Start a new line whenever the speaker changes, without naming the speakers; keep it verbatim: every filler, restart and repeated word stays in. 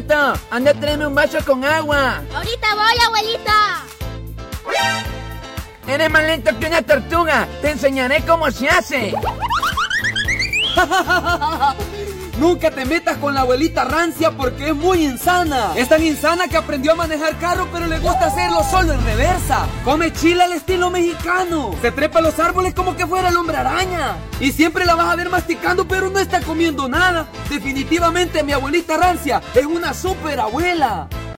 Pato, anda a traerme un vaso con agua.
Ahorita voy, abuelita.
Eres más lento que una tortuga. Te enseñaré cómo se hace.
Nunca te metas con la abuelita rancia porque es muy insana. Es tan insana que aprendió a manejar carro, pero le gusta hacerlo solo en reversa. Come chile al estilo mexicano. Se trepa a los árboles como que fuera el hombre araña. Y siempre la vas a ver masticando, pero no está comiendo nada. Definitivamente mi abuelita rancia es una super abuela.